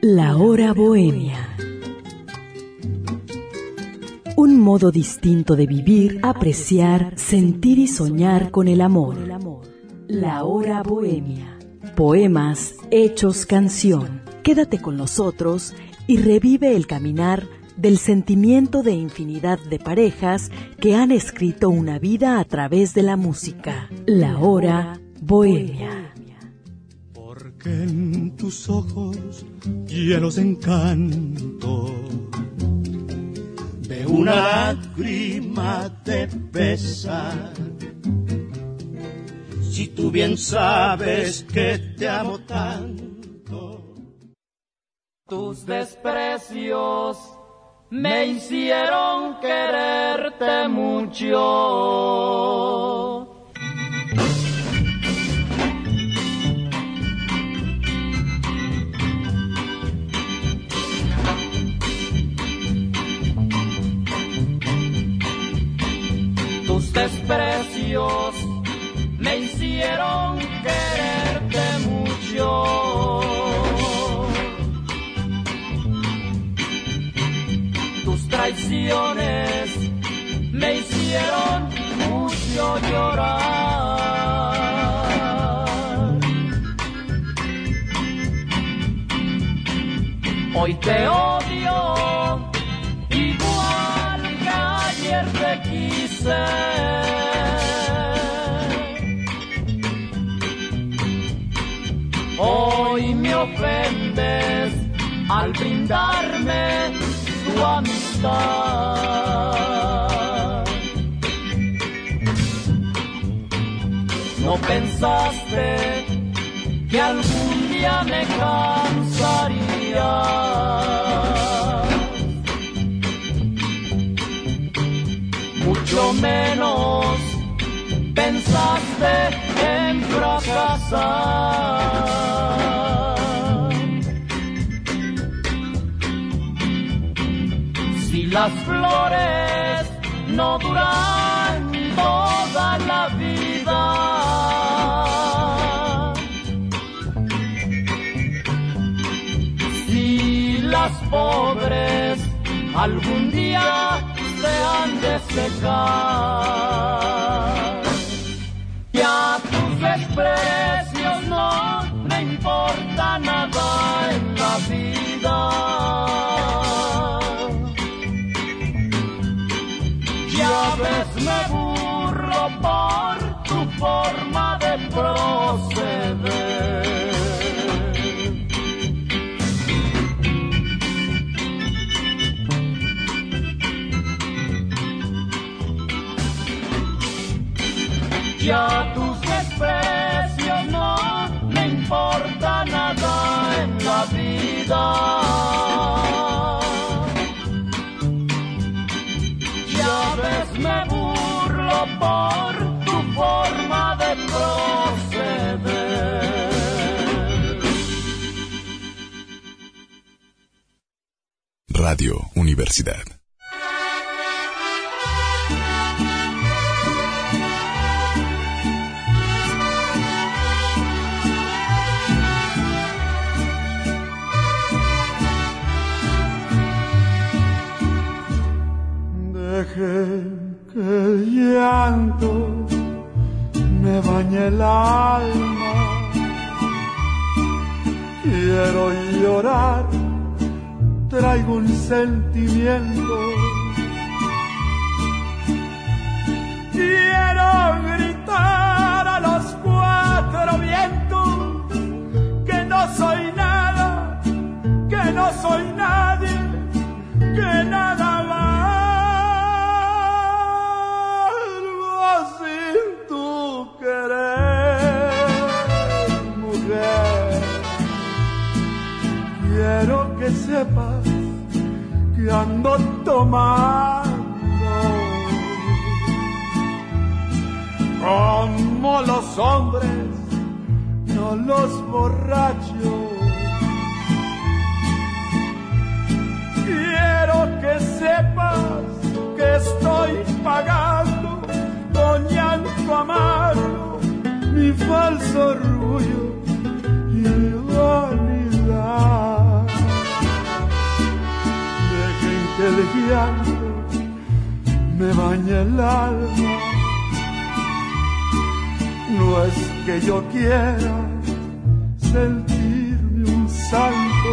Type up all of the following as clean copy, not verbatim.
La hora bohemia. Un modo distinto de vivir, apreciar, sentir y soñar con el amor. La hora bohemia. Poemas hechos canción. Quédate con nosotros y revive el caminar del sentimiento de infinidad de parejas que han escrito una vida a través de la música. La hora bohemia. Porque en tus ojos llenos de encanto de una lágrima te pesa. Si tú bien sabes que te amo tanto. Tus desprecios me hicieron quererte mucho. Tus desprecios me hicieron quererte mucho. Tus traiciones me hicieron mucho llorar. Hoy te odio igual que ayer te quise. Hoy me ofendes al brindarme tu amistad. No pensaste que algún día me cansaría. Mucho menos pensaste en fracasar. Si las flores no duran toda la vida, si las pobres algún día se han de secar, ya tus desprecios no me importa nada en la vida. Ya ves, me burlo por tu forma de proceder. Ya tus desprecios no me importa nada en la vida. Ya ves, me burlo por tu forma de proceder. Radio Universidad. Dejé que el llanto me bañe el alma. Quiero llorar, traigo un sentimiento. Quiero gritar a los cuatro vientos que no soy nada, que no soy nadie, que nada más. Mujer, quiero que sepas que ando tomando como los hombres, no los borrachos. Quiero que sepas que estoy pagando con llanto amargo mi falso orgullo y vanidad. el llanto me baña el alma. No es que yo quiera sentirme un santo,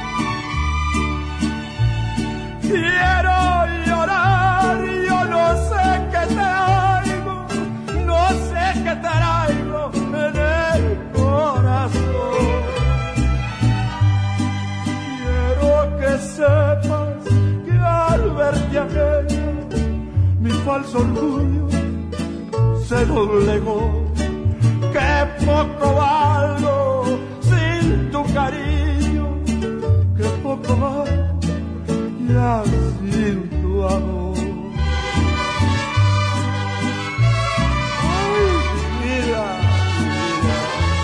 quiero llorar, yo no sé qué traigo, no sé qué traigo en el corazón. Quiero que sepas que al verte aquella, mi falso orgullo se doblegó. Que poco valgo sin tu cariño, que poco valgo ya sin tu amor. Ay, mira, mira.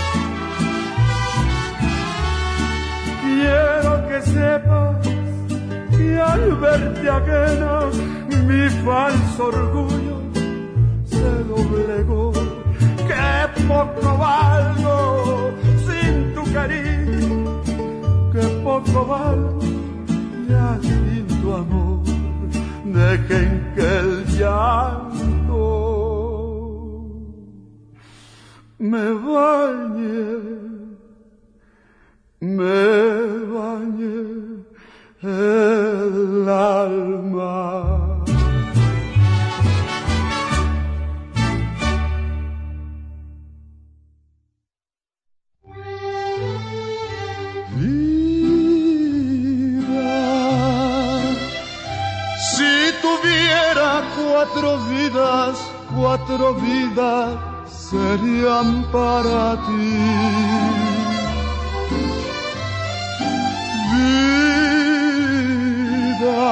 Quiero que sepas que al verte ajena mi falso orgullo se doblegó. Que poco valgo sin tu cariño, que poco valgo ya sin tu amor. Dejen que el llanto me bañe el alma. Cuatro vidas serían para ti. Vida,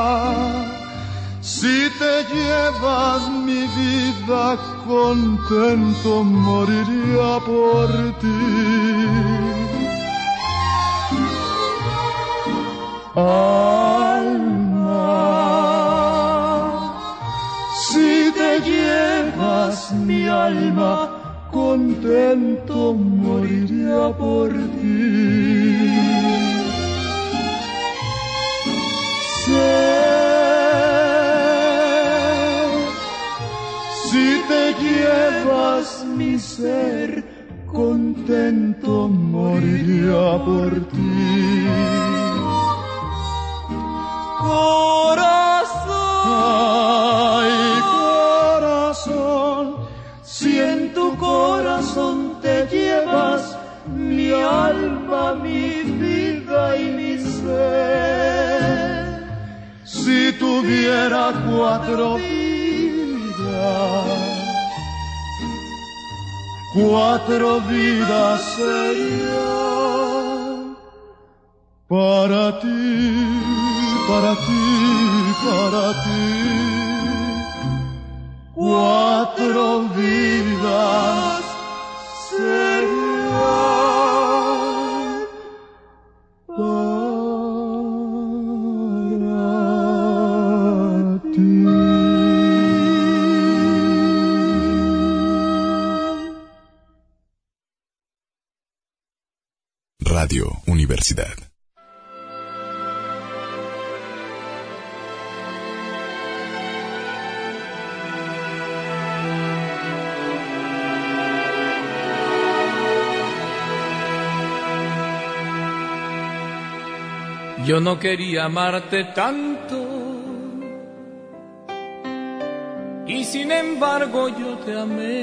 si te llevas mi vida, contento moriría por ti. Llevas mi alma, contento moriría por ti. Sé, si te llevas mi ser, contento moriría por ti. Corazón, si en tu corazón te llevas mi alma, mi vida y mi ser. Si tuviera cuatro vidas serían para ti, para ti, para ti. 4 vidas serían para ti. Radio Universidad. Yo no quería amarte tanto y sin embargo yo te amé.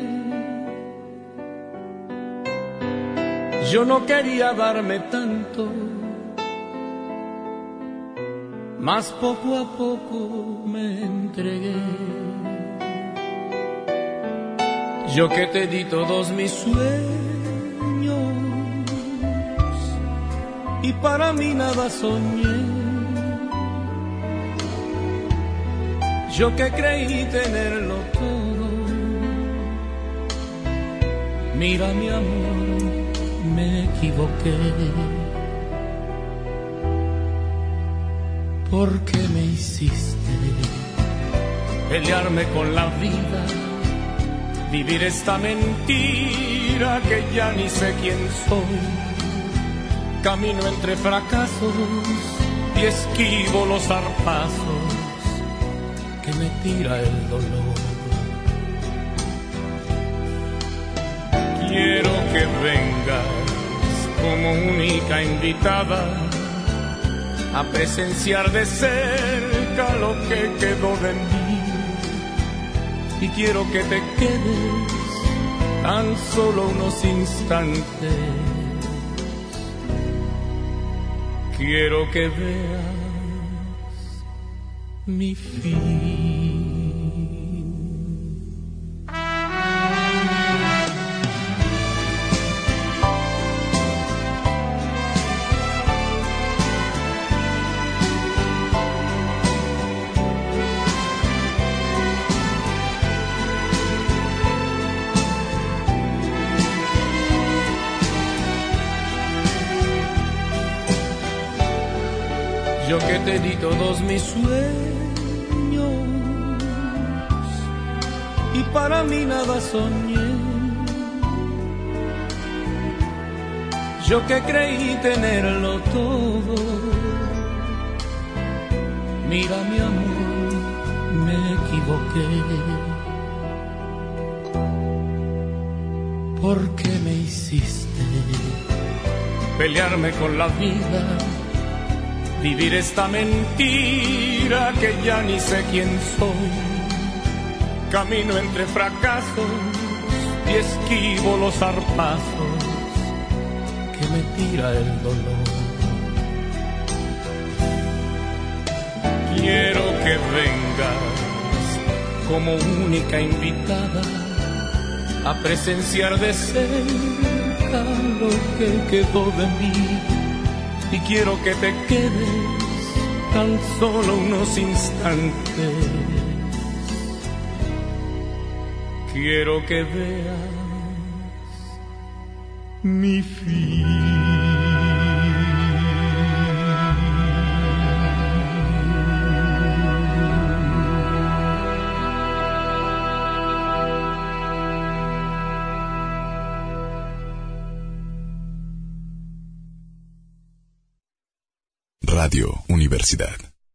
Yo no quería darme tanto, mas poco a poco me entregué. Yo que te di todos mis sueños y para mí nada soñé. Yo que creí tenerlo todo, mira mi amor, me equivoqué. ¿Por qué me hiciste pelearme con la vida? Vivir esta mentira que ya ni sé quién soy. Camino entre fracasos y esquivo los zarpazos que me tira el dolor. Quiero que vengas como única invitada a presenciar de cerca lo que quedó de mí. Y quiero que te quedes tan solo unos instantes. Quiero que veas mi fin. Yo que te di todos mis sueños y para mí nada soñé. Yo que creí tenerlo todo. Mira mi amor, me equivoqué. ¿Por qué me hiciste pelearme con la vida? Vivir esta mentira que ya ni sé quién soy. Camino entre fracasos y esquivo los zarpazos que me tira el dolor. Quiero que vengas como única invitada a presenciar de cerca lo que quedó de mí. Y quiero que te quedes tan solo unos instantes. Quiero que veas mi fin. Radio Universidad.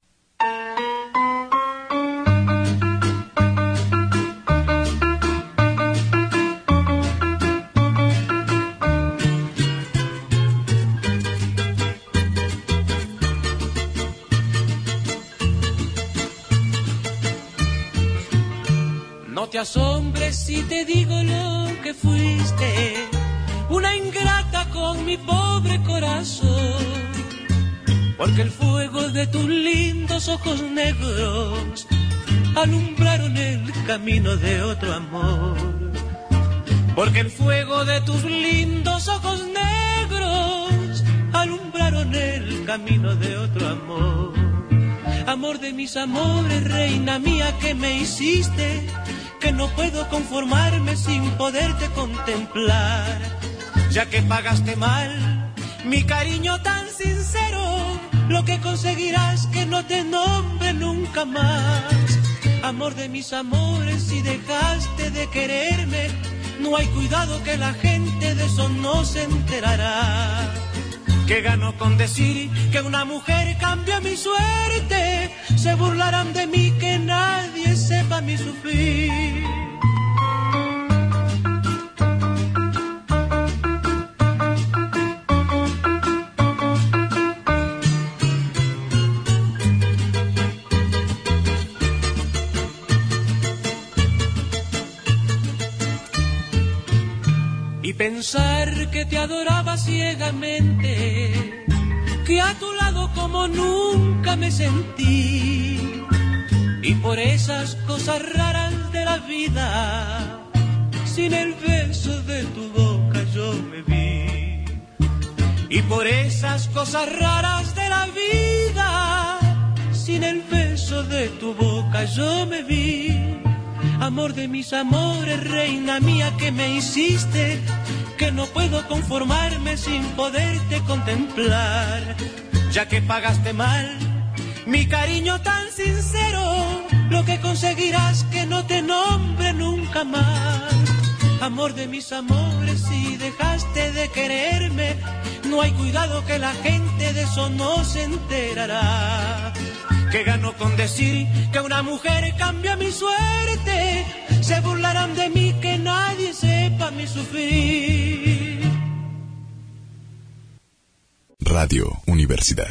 No te asombres si te digo lo que fuiste, una ingrata con mi pobre corazón. Porque el fuego de tus lindos ojos negros alumbraron el camino de otro amor. Porque el fuego de tus lindos ojos negros alumbraron el camino de otro amor. Amor de mis amores, reina mía que me hiciste, que no puedo conformarme sin poderte contemplar. Ya que pagaste mal mi cariño tan sincero, lo que conseguirás que no te nombre nunca más. Amor de mis amores, si dejaste de quererme, no hay cuidado que la gente de eso no se enterará. ¿Qué gano con decir que una mujer cambió mi suerte? Se burlarán de mí, que nadie sepa mi sufrir. Y pensar que te adoraba ciegamente, que a tu lado como nunca me sentí. Y por esas cosas raras de la vida, sin el beso de tu boca yo me vi. Y por esas cosas raras de la vida, sin el beso de tu boca yo me vi. Amor de mis amores, reina mía que me hiciste, que no puedo conformarme sin poderte contemplar. Ya que pagaste mal mi cariño tan sincero, lo que conseguirás que no te nombre nunca más. Amor de mis amores, si dejaste de quererme, No hay cuidado que la gente de eso no se enterará. Que gano con decir que una mujer cambia mi suerte. Se burlarán de mí, que nadie sepa mi sufrir. Radio Universidad.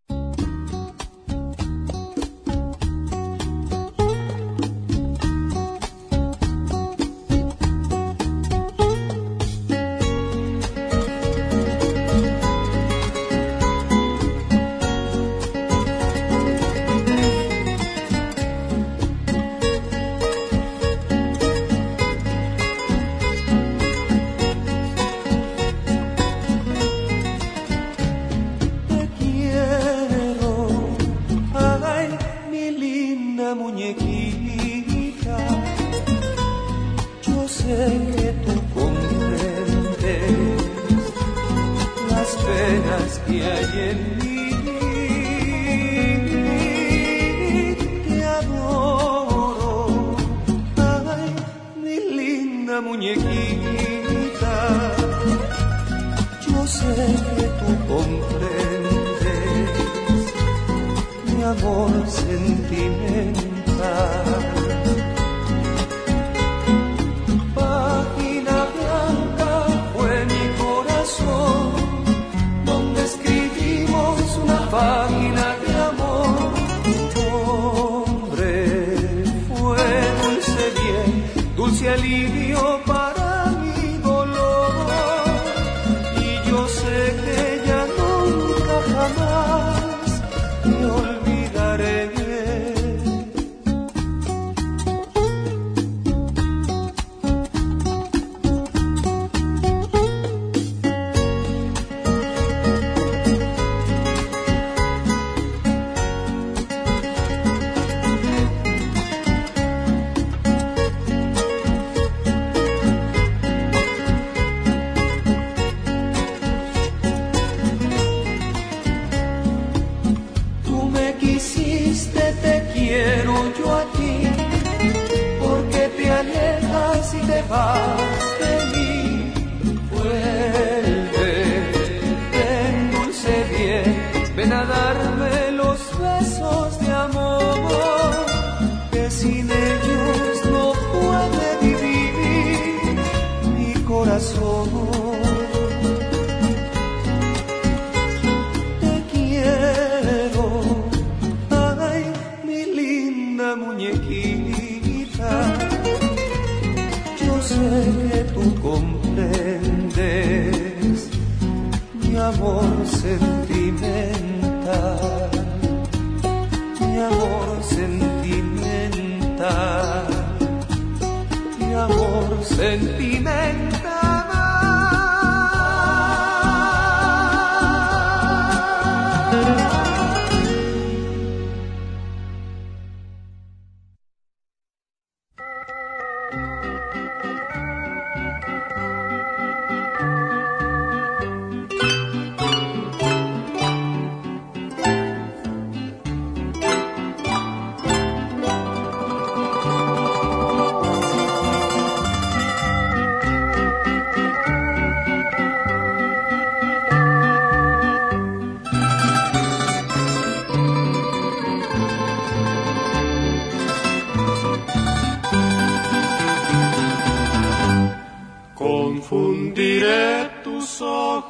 Confundiré tus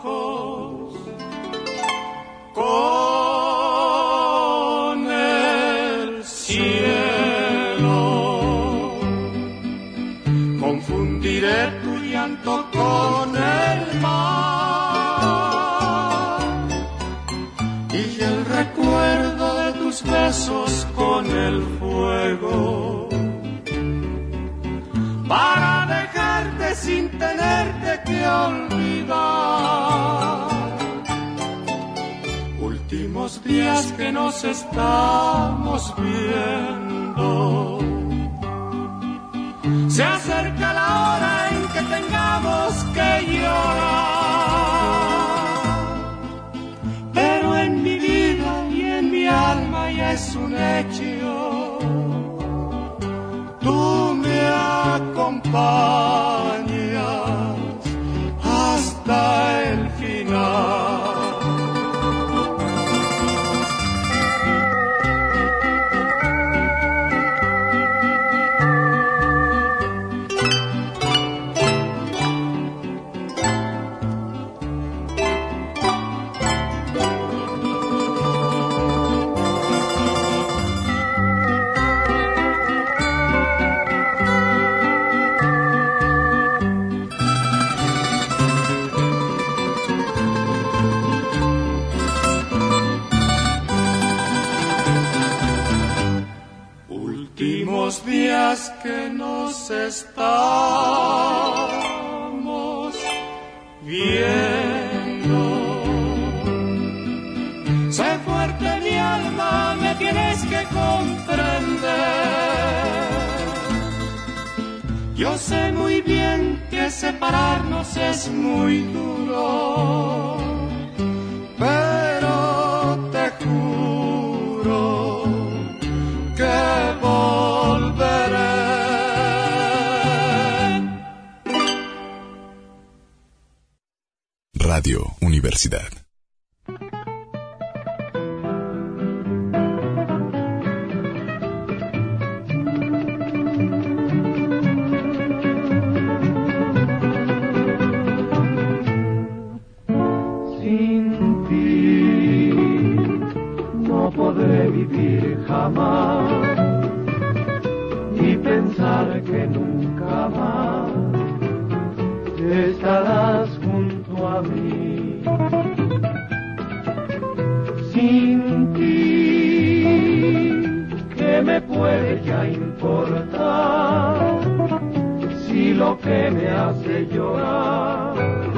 ojos con el cielo, confundiré tu llanto con el mar y el recuerdo de tus besos con el fuego, para dejarte sin tenerte que olvidar. Últimos días que nos estamos viendo, se acerca la hora en que tengamos que llorar, pero en mi vida y en mi alma ya es un hecho. Tú me acompañas hasta el final. días que nos estamos viendo. Sé fuerte mi alma, me tienes que comprender. Yo sé muy bien que separarnos es muy duro, pero te juro que volveré. Radio Universidad. Jamás, y pensar que nunca más estarás junto a mí. Sin ti, ¿qué me puede ya importar? Si lo que me hace llorar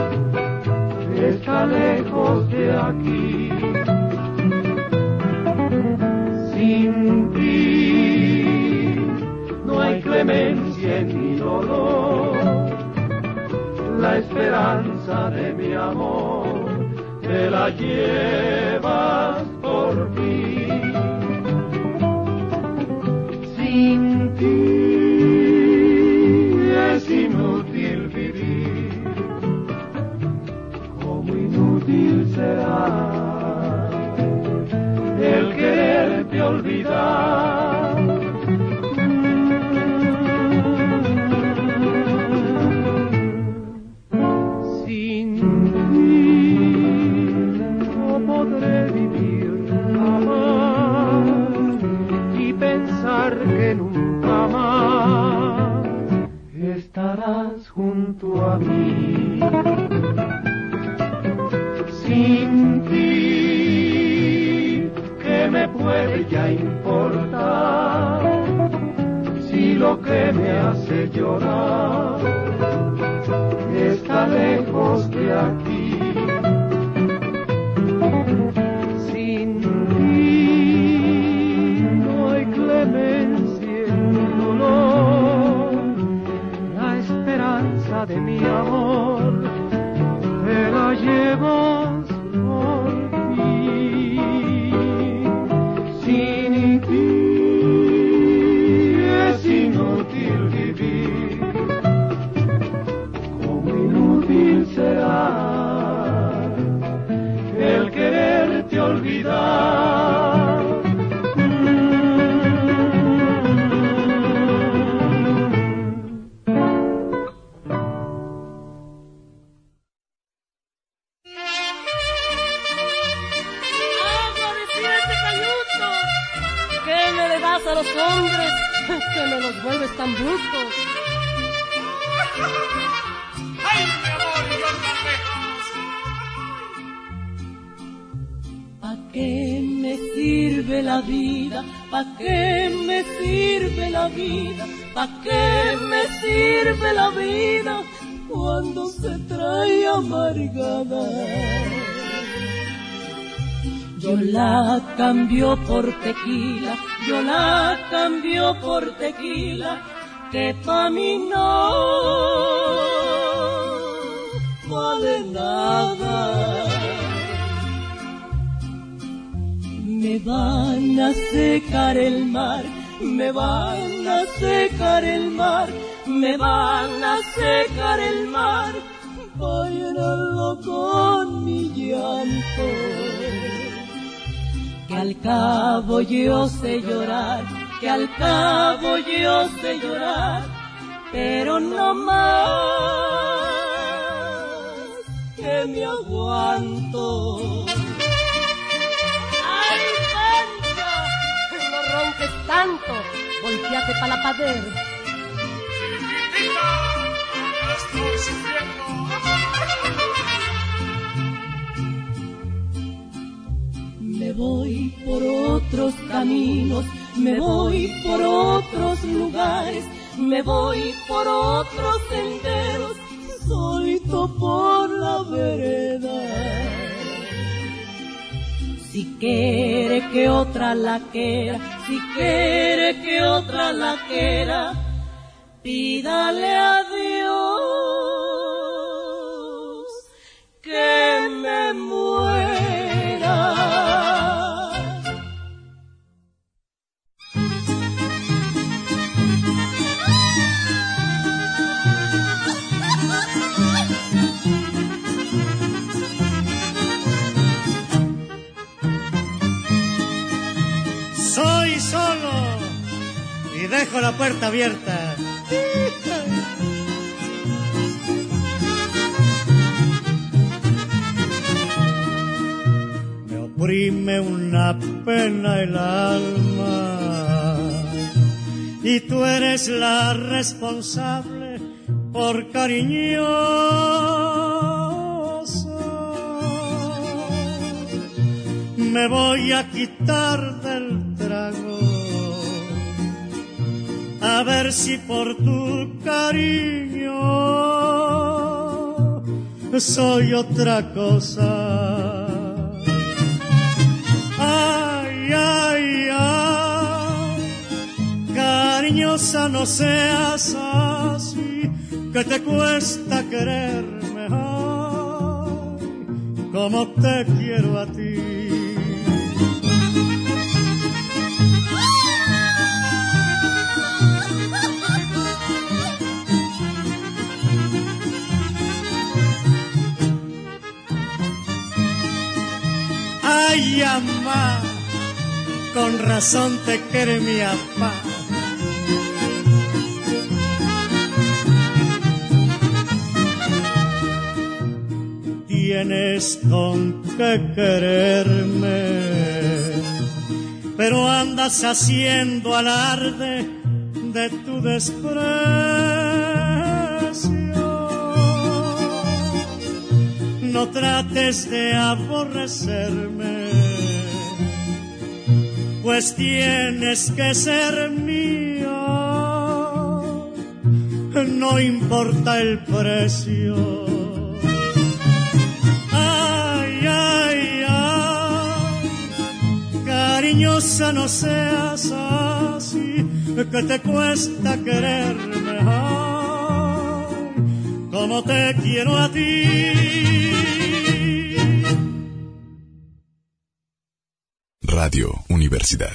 está lejos de aquí. Sin ti no hay clemencia en mi dolor, la esperanza de mi amor te la llevas por mí. Sin ti es inútil vivir, como inútil será el quererte olvidar. Sin ti no podré vivir jamás, y pensar que nunca más estarás junto a mí. Sin ti, ¿qué me puede ya importar? Si lo que me hace llorar está lejos de aquí. Sin ti no hay clemencia en mi dolor, la esperanza de mi amor te la llevas por mí. Sin ti es inútil vivir, como inútil será el quererte olvidar. A los hombres que me los vuelves tan bruscos. ¡Ay, mi amor, y yo tan lejos! ¿Pa' qué me sirve la vida? ¿Pa' qué me sirve la vida? ¿Pa' qué me sirve la vida cuando se trae amargada? Yo la cambio por tequila, yo la cambio por tequila, que pa' mí no vale nada. Me van a secar el mar, me van a secar el mar, me van a secar el mar, pa' llenarlo con mi llanto. Que al cabo yo sé llorar, que al cabo yo sé llorar, pero no más que me aguanto. ¡Ay, Pancho! No ronques tanto, volteate pa' la pared. ¡Estoy sufriendo! Me voy por otros caminos, me voy por otros lugares, me voy por otros senderos, solito por la vereda. Si quiere que otra la quiera, si quiere que otra la quiera, pídale a Dios que me muera. Soy solo y dejo la puerta abierta. Me oprime una pena el alma y tú eres la responsable por cariñosa. Me voy a quitar del trago, a ver si por tu cariño soy otra cosa. Ay, ay, ay, cariñosa, no seas así, que te cuesta quererme, ay, como te quiero a ti. Ay, amá, con razón te quiere mi apá. Tienes con qué quererme, pero andas haciendo alarde de tu desprecio. No trates de aborrecerme, pues tienes que ser mío, no importa el precio. Ay, ay, ay, cariñosa, no seas así, que te cuesta quererme, ay, como te quiero a ti. Radio Universidad.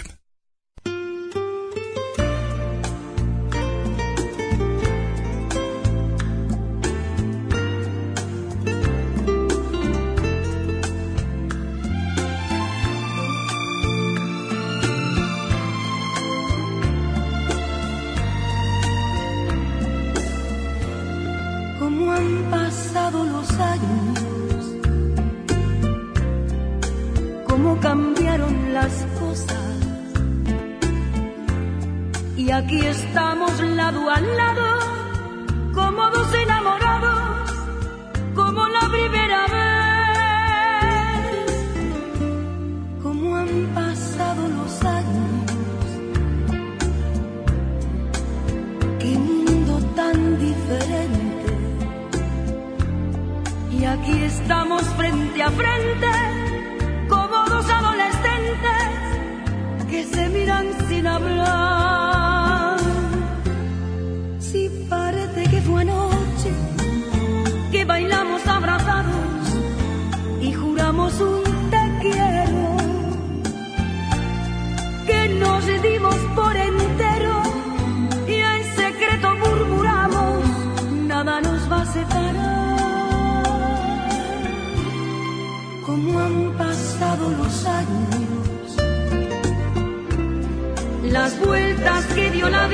Cómo han pasado los años, cómo cambiaron las cosas, y aquí estamos lado a lado, como dos enamorados, como la primera vez. Cómo han pasado los años, qué mundo tan diferente, y aquí estamos frente a frente, como dos adolescentes que se miran sin hablar. Si parece que fue anoche que bailamos abrazados y juramos un te quiero, que nos dimos por entero y en secreto murmuramos, nada nos va a separar. Cómo han pasado los años, las vueltas que dio la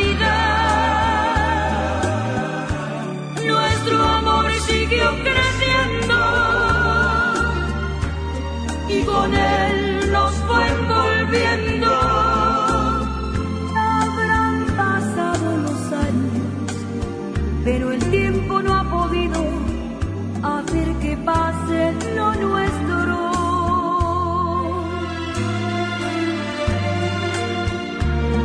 vida, nuestro amor siguió creciendo y con él nos fue envolviendo. Habrán pasado los años, pero el tiempo no ha podido hacer que pase lo nuestro.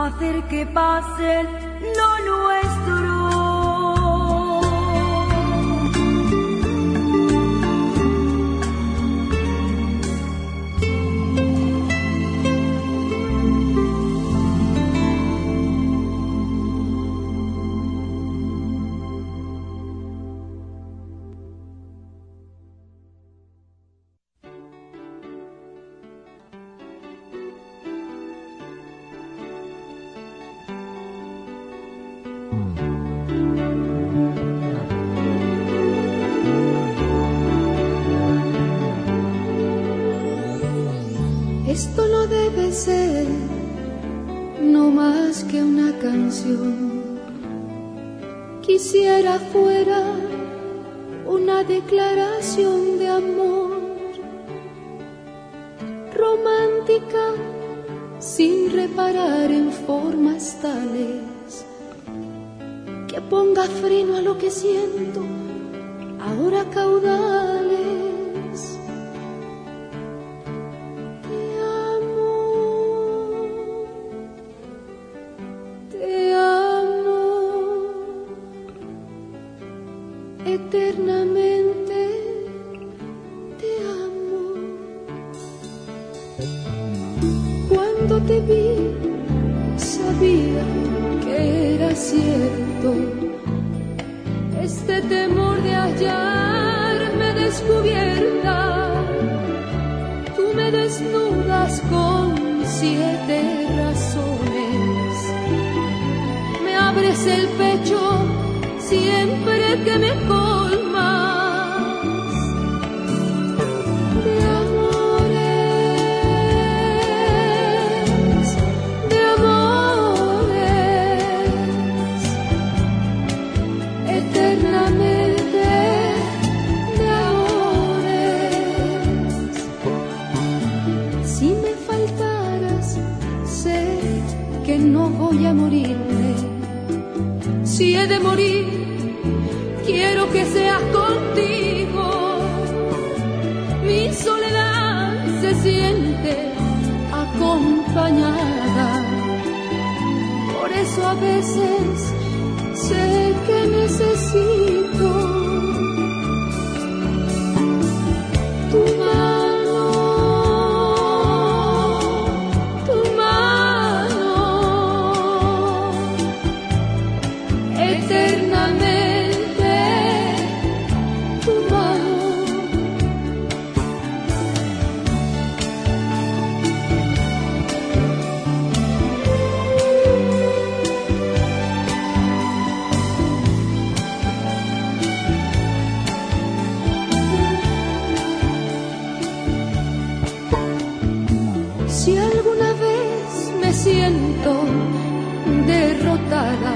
hacer que pase lo nuestro. Esto no debe ser no más que una canción. Quisiera fuera una declaración de amor, romántica, sin reparar en formas tales que ponga freno a lo que siento, ahora caudales. Eternamente te amo. Cuando te vi, sabía que era cierto. Este temor de hallarme descubierta, tú me desnudas con 7 razones. Me abres el pecho siempre que me colmas de amores, eternamente de amores. Si me faltaras, sé que no voy a morirme. Si he de morir, quiero que seas contigo. Mi soledad se siente acompañada. Por eso a veces sé que necesito tu mano, tu mano, eternamente. Si alguna vez me siento derrotada,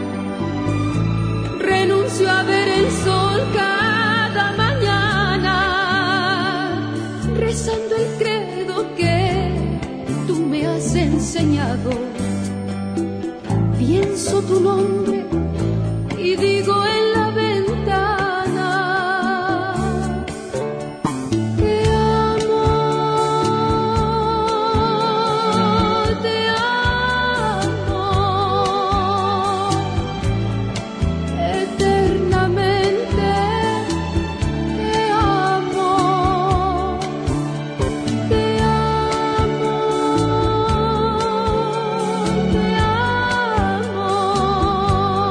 renuncio a ver el sol cada mañana, rezando el credo que tú me has enseñado. Pienso tu nombre y digo en la ventana: te amo, te amo, eternamente te amo, te amo, te amo.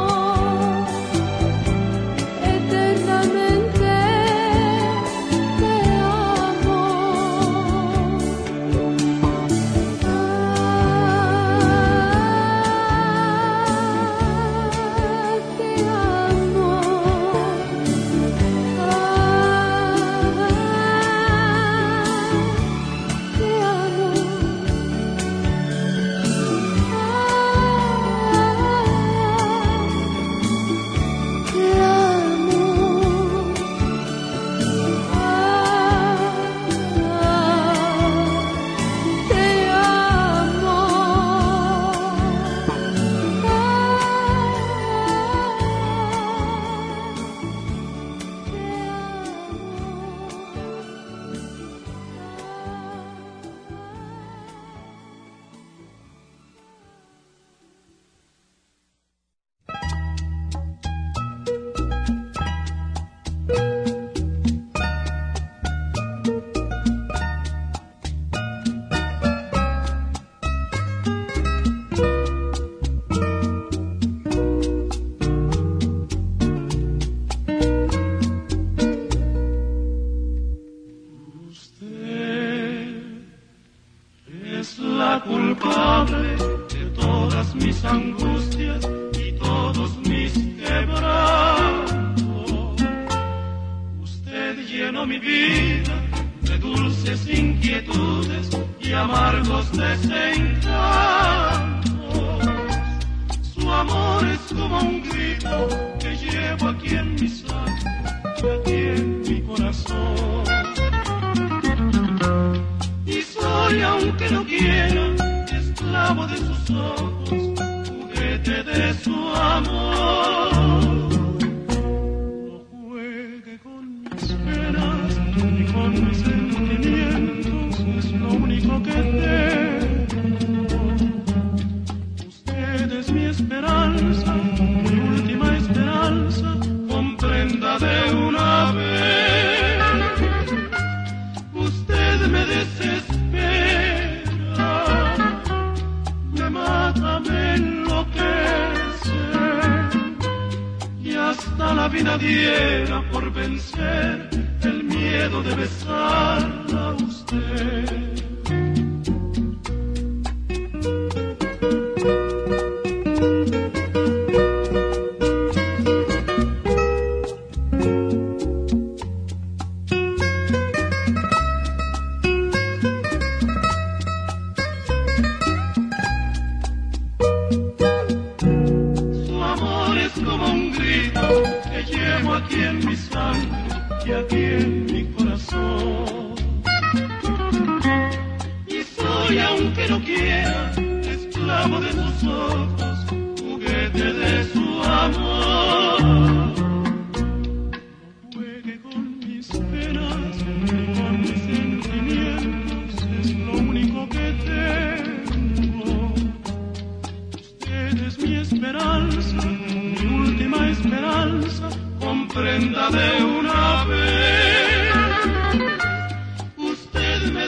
mis angustias y todos mis quebrantos. Usted llenó mi vida de dulces inquietudes y amargos desencantos. Su amor es como un grito que llevo aquí en mi sangre y aquí en mi corazón. Y soy, aunque no quiera, esclavo de sus ojos, juguete de su amor. No juegue con mis penas ni con mis sentimientos, es lo único que tengo. Usted es mi esperanza, mi última esperanza, comprenda de una vez. Usted me desespera, me mata, me enloquece, y hasta la vida diera por vencer el miedo de besarla a usted. Aquí en mi sangre y aquí en mi corazón. Y soy, aunque no quiera, esclavo de sus ojos, juguete de su amor. No juegue con mis penas ni con mis sentimientos, es lo único que tengo. Usted es mi esperanza, mi última esperanza, comprenda de una vez. Usted me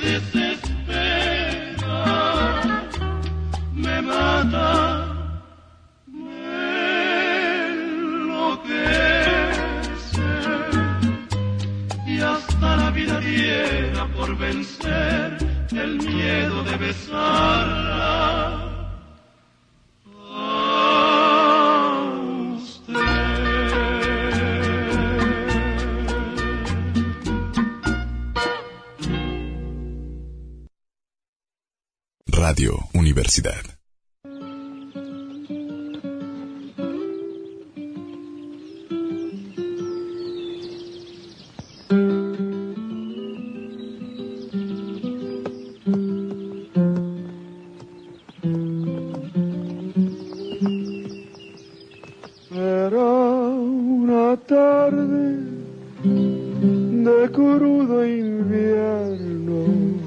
desespera, me mata, me enloquece, y hasta la vida diera por vencer el miedo de besarla. Radio Universidad. Era una tarde de crudo invierno,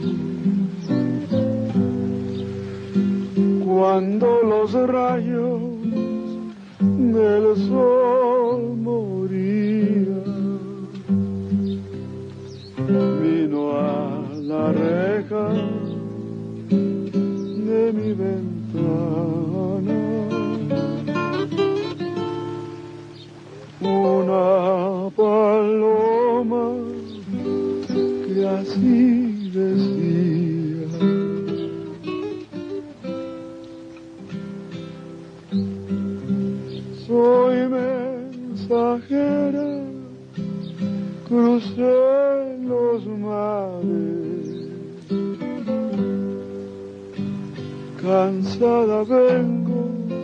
cuando los rayos del sol morían. Vino a la reja de mi ventana una paloma que así decía: soy mensajera, crucé los mares, cansada vengo,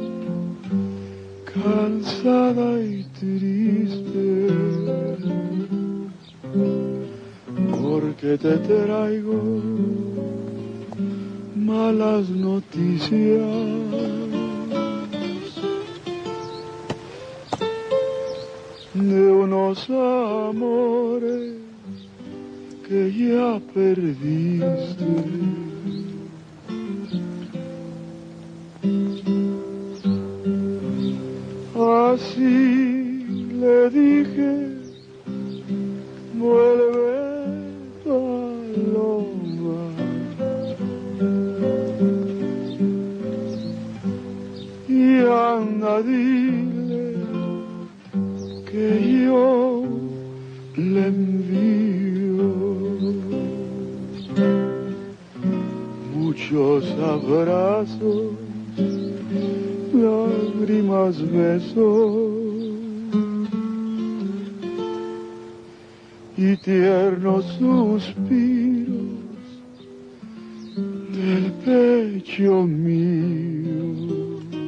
cansada y triste, porque te traigo malas noticias. De unos amores que ya perdiste. Así le dije: vuelve, paloma, y anda, dile que yo le envío muchos abrazos más besos y tiernos suspiros del pecho mío.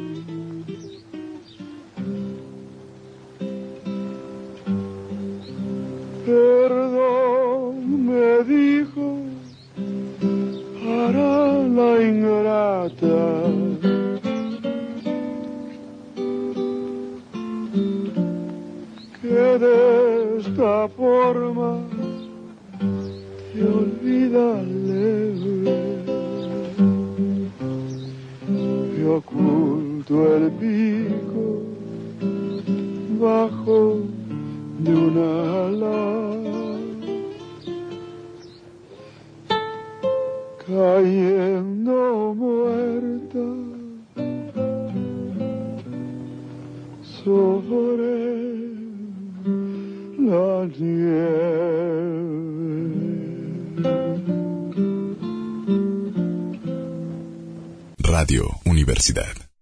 Perdón, me dijo, para la ingrata, que de esta forma te olvida leve. Me oculto el pico bajo de una ala, cayendo muerta sobre la nieve. Radio Universidad.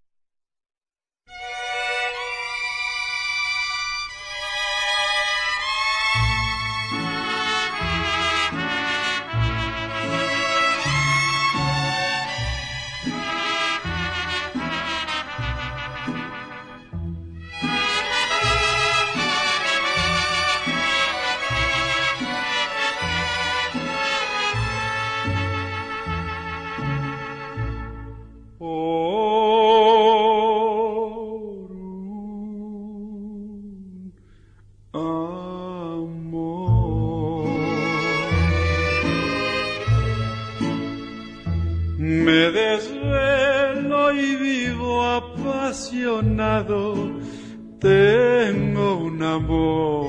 Me desvelo y vivo apasionado, tengo un amor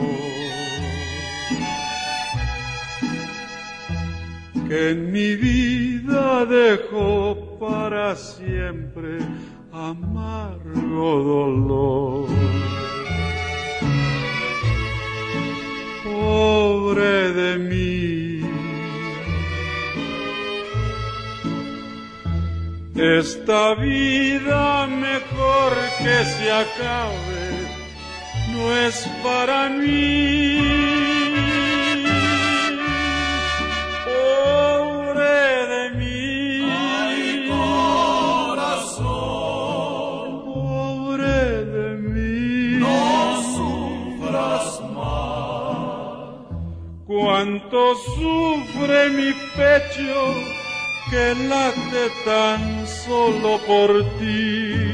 que en mi vida dejó para siempre amargo dolor. Pobre de mí, esta vida mejor que se acabe no es para mí. Pobre de mí, ay corazón, pobre de mí, no sufras más. Cuánto sufre mi pecho que late tan solo por ti.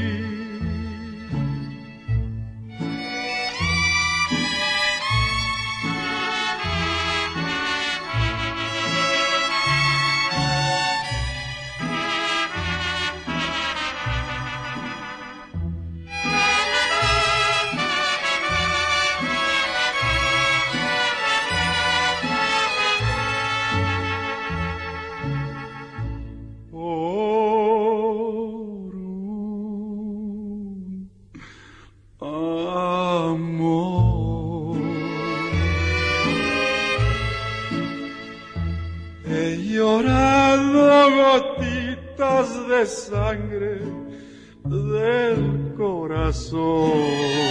De sangre del corazón,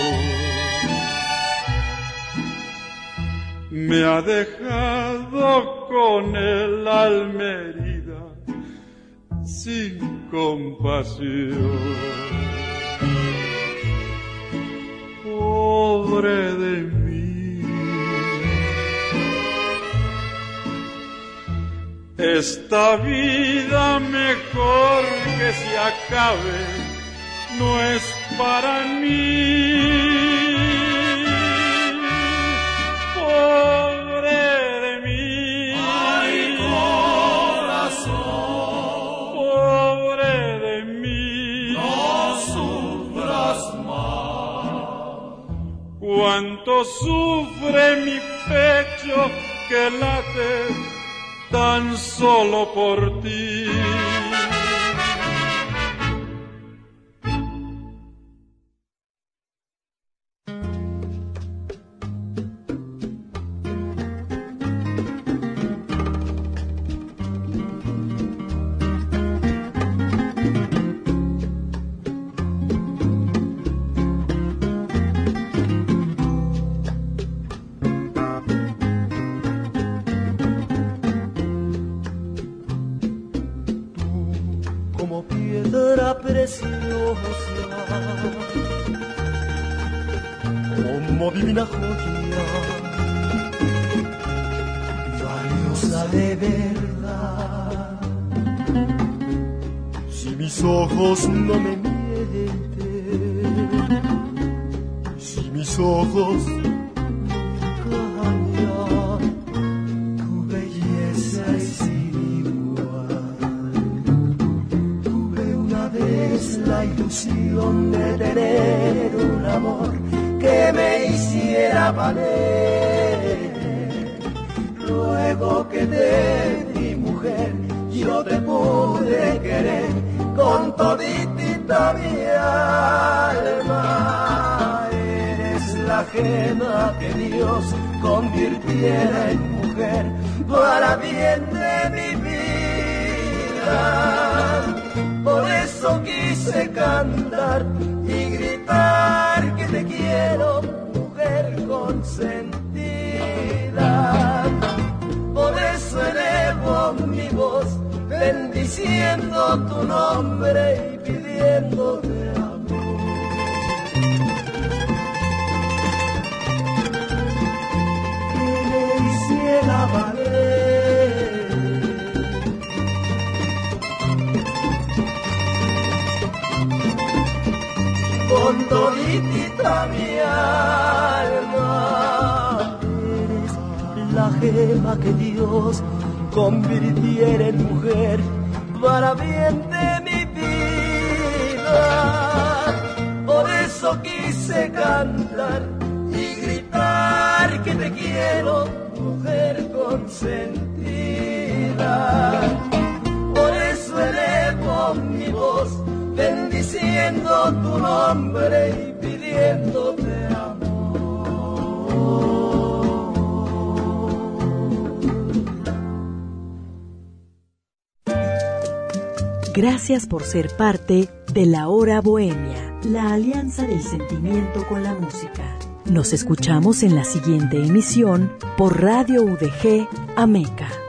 me ha dejado con el alma herida sin compasión. Pobre de mí, esta vida mejor que se acabe no es para mí. Pobre de mí, ay corazón, pobre de mí, no sufras más. Cuánto sufre mi pecho que late tan solo por ti. como divina joya, valiosa de verdad. Si mis ojos no me mienten, si mis ojos engañan, tu belleza es sin igual. Tuve una vez la ilusión de tener un amor que me hiciera valer. Luego que te di mujer, yo te pude querer con toditita mi alma. Eres la gema que Dios convirtiera en mujer para bien de mi vida. Por eso quise cantar y gritar que te quiero, mujer consentida. Por eso elevo mi voz, bendiciendo tu nombre y pidiéndote amor. Que me hiciera valer, con toditita mi alma. Eres la gema que Dios convirtiera en mujer para bien de mi vida. Por eso quise cantar y gritar que te quiero, mujer consentida. Por eso elevo mi voz, bendiciendo tu nombre y pidiéndote amor. Gracias por ser parte de La Hora Bohemia, la alianza del sentimiento con la música. Nos escuchamos en la siguiente emisión por Radio UDG Ameca.